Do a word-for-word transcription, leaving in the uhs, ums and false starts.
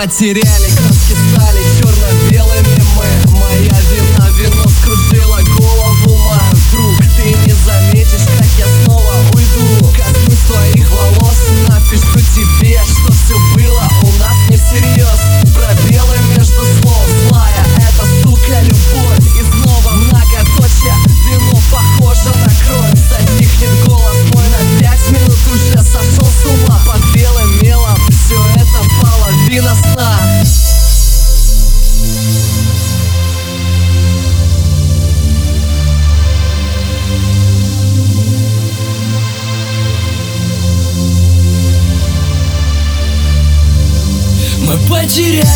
потеряли, краски стали черно-белыми мы. Моя вина, вино скружила голову мою. Вдруг ты не заметишь, как я снова уйду. Коснусь твоих волос, напишу тебе, что все было у нас не всерьез. Пробелы между слов, злая эта сука любовь. И снова многоточие, вино похоже на кровь. Затихнет голос мой на пять минут, уже сошел с ума. Под белым мелом все это половина сна. Мы потеряли